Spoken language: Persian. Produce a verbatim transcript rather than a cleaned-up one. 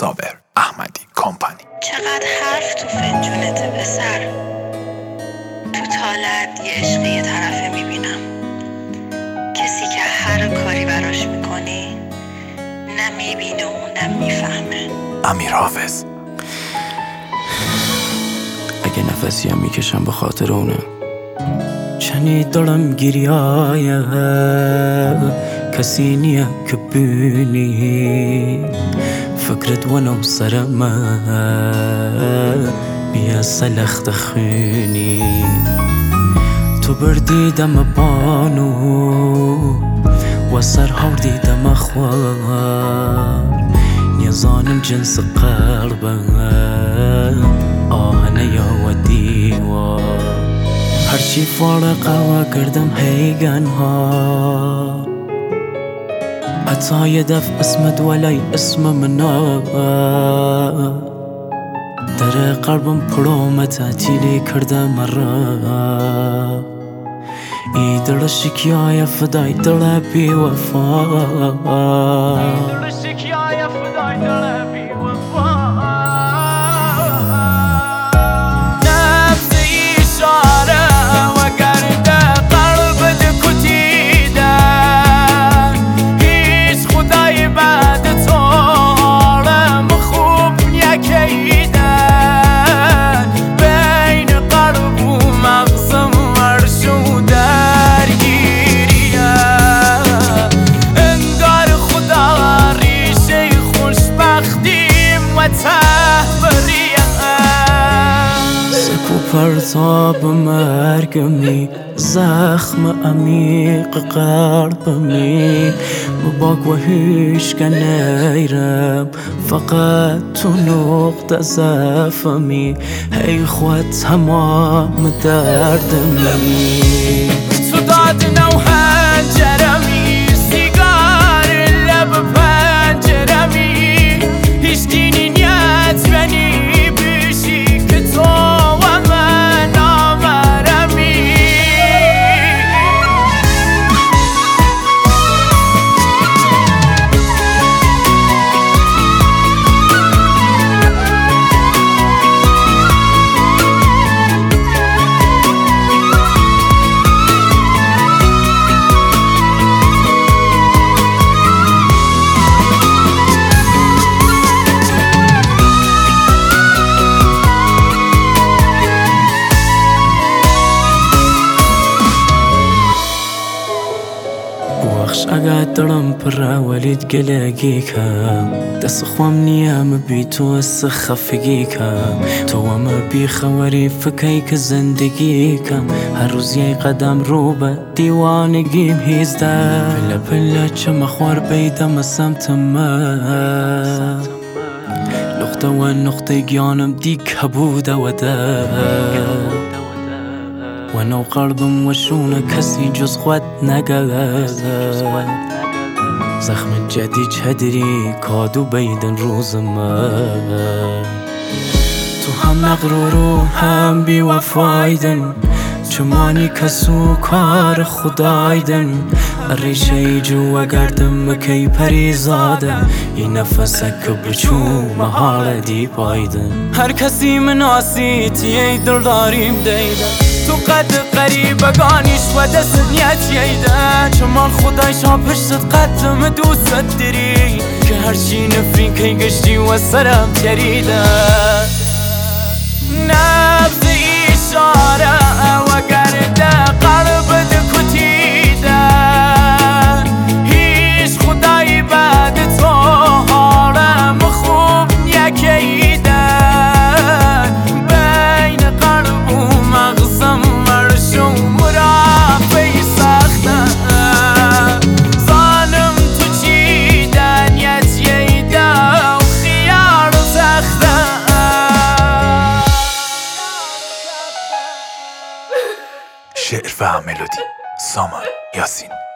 صابر احمدی کمپانی. چقدر حرف تو فنجونته پسر، تو طالعت یه عشق یه طرفه میبینم، کسی که هر کاری براش میکنی نه میبینه و نه میفهمه. امیر حافظ. اگه نفسی هم میکشم به خاطر اونه، چنی دارم گریایه کسی نیه که بینی فکرت ونو سرمه بیا سلخت خونی تو بردی دم بانو و سر هاردی دم خوار نیزانم جنس قلبه آهنه یا و دیوار هرچی فارقه و کردم هیگن ها حتی یه دف اسمت ولای اسم منا در قلبم پرومه تعطیلی کرده مرا ای دل شکیای فدای دل بی وفا دل شکیای فدای دل بی وفا پرتاب مرگمی زخم عمیق قلبمی مباک و هیچ که نیرم فقط تو نقطه ضعفمی هی خود تمام دردمی تو داد نو هنجرمی سیگار لب پنجرمی هیچ دینی نیت بنی اگه دارم پر ولید گلگی کم دست خوام نیم بی تو از خفگی کم تو هم بی خوری فکری که زندگی کم هر روز یه قدم رو به دیوانگیم هیزده پله پله چه مخوار بیدم سمت من نقطه و نقطه گیانم دی کبوده و ده و نو قلبم و شونه کسی جز خود نگه زخم جدی چدری کادو بیدن روز من تو هم مغرور و هم بی وفایدن چمانی کسو کار خدایدن ریشه ای جو و گردم مکی پری زاده ی نفسک بچو محال دی پایدن هر کسی مناسی تیه دل داریم دیدن تو قد قریبگانیش و دست نیت ییده چمان خدایش ها پشتت قدم دوست داری که هرچی نفرین که گشتی و سرم تریده نبض اشاره و گرده قلب دکتیده هیچ خدایی بعد تو حالم خوب نیکیده شعر و ملودی سامان یاسین.